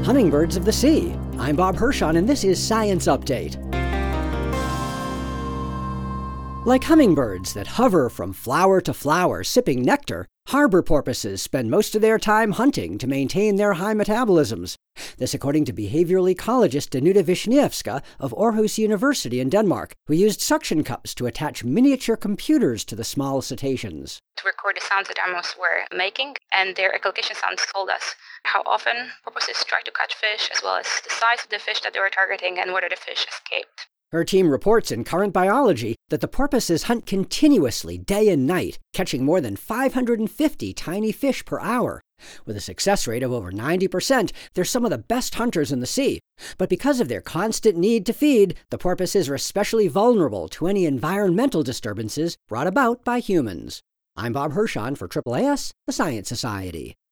hummingbirds of the sea. I'm Bob Hirschon, and this is Science Update. Like hummingbirds that hover from flower to flower sipping nectar, harbor porpoises spend most of their time hunting to maintain their high metabolisms. This according to behavioral ecologist Danuta Wisniewska of Aarhus University in Denmark, who used suction cups to attach miniature computers to the small cetaceans. To record the sounds that animals were making, and their echolocation sounds told us how often porpoises try to catch fish, as well as the size of the fish that they were targeting and whether the fish escaped. Her team reports in Current Biology that the porpoises hunt continuously day and night, catching more than 550 tiny fish per hour. With a success rate of over 90%, they're some of the best hunters in the sea. But because of their constant need to feed, the porpoises are especially vulnerable to any environmental disturbances brought about by humans. I'm Bob Hirschon for AAAS, the Science Society.